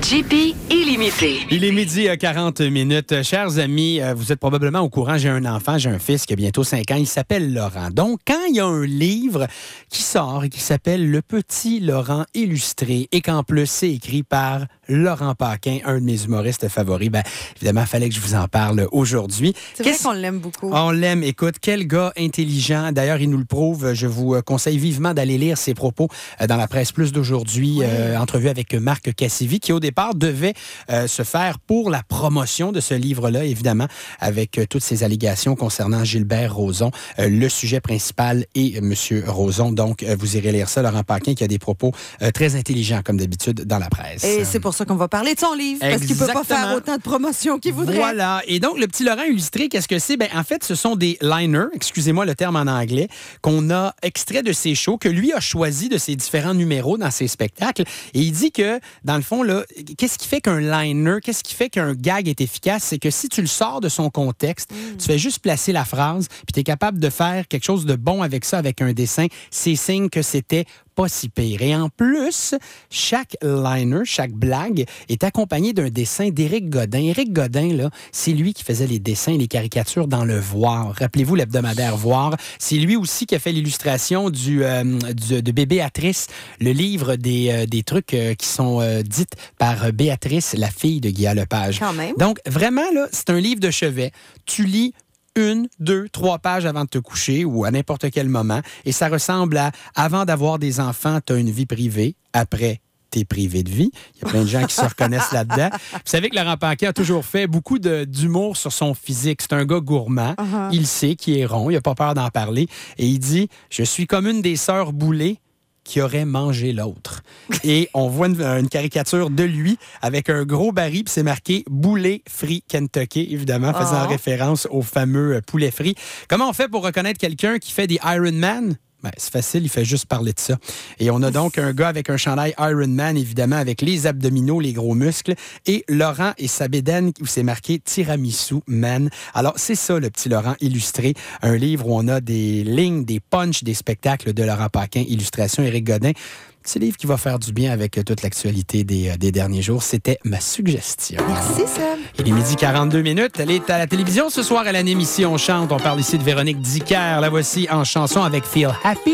JP illimité. Il est midi à 40 minutes. Chers amis, vous êtes probablement au courant, j'ai un enfant, j'ai un fils qui a bientôt 5 ans, il s'appelle Laurent. Donc, quand il y a un livre qui sort et qui s'appelle Le Petit Laurent illustré et qu'en plus c'est écrit par Laurent Paquin, un de mes humoristes favoris, bien évidemment, il fallait que je vous en parle aujourd'hui. C'est vrai qu'on l'aime beaucoup. On l'aime. Écoute, quel gars intelligent. D'ailleurs, il nous le prouve. Je vous conseille vivement d'aller lire ses propos dans la presse plus d'aujourd'hui. Entrevue avec Marc Cassivi, qui au départ devait se faire pour la promotion de ce livre-là, évidemment, avec toutes ces allégations concernant Gilbert Rozon. Le sujet principal est M. Rozon. Donc, vous irez lire ça. Laurent Paquin qui a des propos très intelligents, comme d'habitude, dans la presse. Et c'est pour ça qu'on va parler de son livre, parce qu'il ne peut pas faire autant de promotion qu'il voudrait. Voilà. Et donc, le Petit Laurent illustré, qu'est-ce que c'est? Bien, en fait, ce sont des liners, excusez-moi le terme en anglais, qu'on a extrait de ses shows, que lui a choisi de ses différents numéros dans ses spectacles. Et il dit que, dans le fond, là, qu'est-ce qui fait qu'un liner, qu'est-ce qui fait qu'un gag est efficace? C'est que si tu le sors de son contexte, tu fais juste placer la phrase, puis tu es capable de faire quelque chose de bon avec ça, avec un dessin, c'est signe que c'était pas si pire. Et en plus, chaque liner, chaque blague est accompagné d'un dessin d'Éric Godin. Éric Godin, là, c'est lui qui faisait les dessins et les caricatures dans Le Voir. Rappelez-vous l'hebdomadaire Voir. C'est lui aussi qui a fait l'illustration de Béatrice, le livre des trucs qui sont dites par Béatrice, la fille de Guy Lepage. Quand même. Donc, vraiment, là, c'est un livre de chevet. Tu lis 1, 2, 3 pages avant de te coucher ou à n'importe quel moment. Et ça ressemble à, avant d'avoir des enfants, tu as une vie privée. Après, t'es privé de vie. Il y a plein de gens qui se reconnaissent là-dedans. Vous savez que Laurent Paquin a toujours fait beaucoup d'humour sur son physique. C'est un gars gourmand. Il sait qu'il est rond. Il n'a pas peur d'en parler. Et il dit, je suis comme une des sœurs Boulay qui aurait mangé l'autre. Et on voit une caricature de lui avec un gros baril, puis c'est marqué « Boulet Free Kentucky », évidemment, faisant référence au fameux poulet frit. Comment on fait pour reconnaître quelqu'un qui fait des Ironman? Ben, c'est facile, il fait juste parler de ça. Et on a donc un gars avec un chandail Ironman, évidemment, avec les abdominaux, les gros muscles, et Laurent et sa bédaine où c'est marqué Tiramisu Man. Alors, c'est ça, le Petit Laurent illustré, un livre où on a des lignes, des punchs, des spectacles de Laurent Paquin, illustration Éric Godin. Petit livre qui va faire du bien avec toute l'actualité des derniers jours. C'était ma suggestion. Merci, Sam. Il est midi 42 minutes. Elle est à la télévision ce soir. Elle anime ici On chante. On parle ici de Véronique Dicker. La voici en chanson avec Feel Happy.